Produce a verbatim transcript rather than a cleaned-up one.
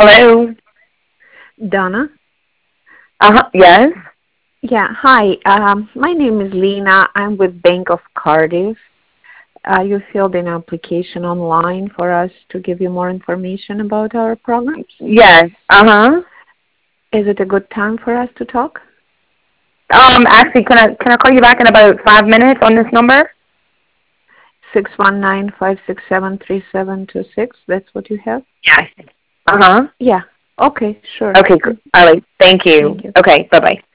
Hello. Donna? Uh-huh. Yes. Yeah, hi. Um, my name is Lena. I'm with Bank of Cardiff. Uh, you filled an application online for us to give you more information about our programs. Yes. Uh-huh. Is it a good time for us to talk? Um, actually, can I can I call you back in about five minutes on this number? six one nine, five six seven, three seven two six. That's what you have? Yes. Uh-huh. Yeah. Okay, sure. Okay. gr- Mhm. All right. Thank Thank you. you. Okay. Bye-bye.